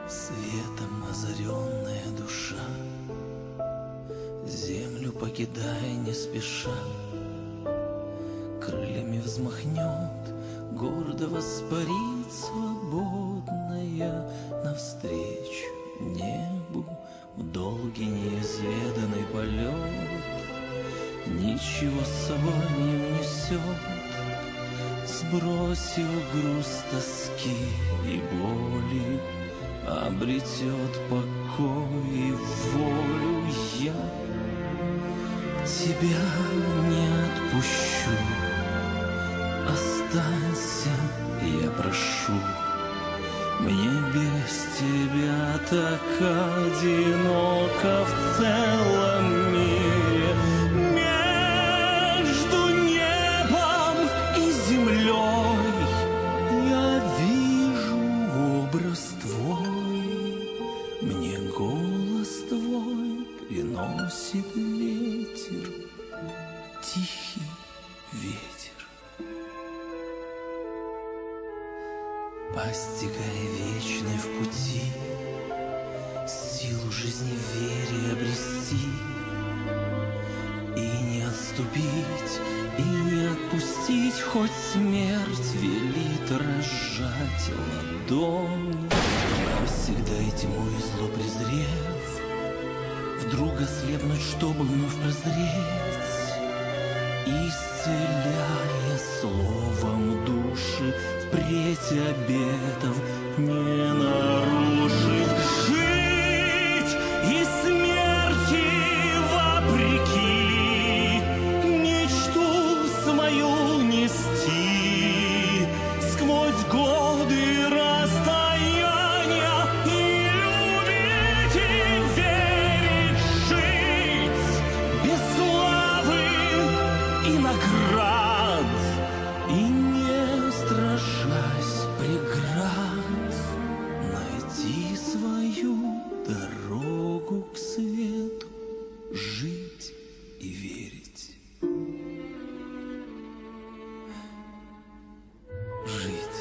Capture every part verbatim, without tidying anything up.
Светом озаренная душа землю покидая не спеша, крыльями взмахнет, гордо воспарит свободная навстречу небу в долгий неизведанный полет. Ничего с собой не унесет, сбросив груз тоски и боли, обретет покой и волю. Я тебя не отпущу, останься, я прошу. Мне без тебя так одиноко в целом мире. Между небом и землей я вижу образ твой. Мне голос твой приносит ветер, тихий ветер. Постигая вечный в пути, силу жизни в вере обрести, и не отступить, и не отпустить, хоть смерть велит разжать ладонь. Навсегда и тьму и зло презрев, вдруг ослепнуть, чтобы вновь прозреть, исцеляя словом души, впредь обетов не нарушить. Жить и смерти вопреки, мечту свою нести сквозь годы расстояния, и любить и верить, жить без славы и наград, и не страшась преград, найти свою дорогу к свету, жить и верить. Жить.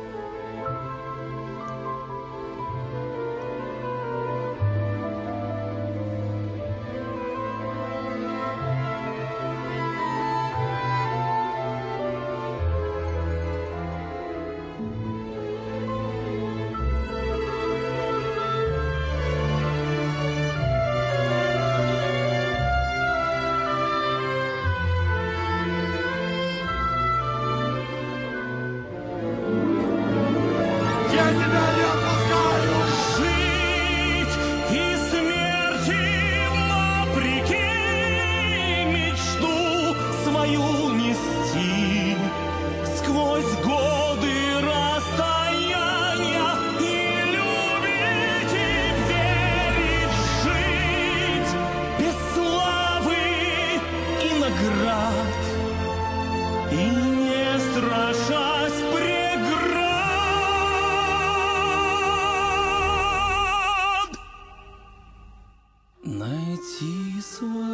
Я тебя не отпускаю! Жить и смерти вопреки, мечту свою нести сквозь годы расстояния, и любить и верить, жить без славы и наград, и не страшась преград, найти свою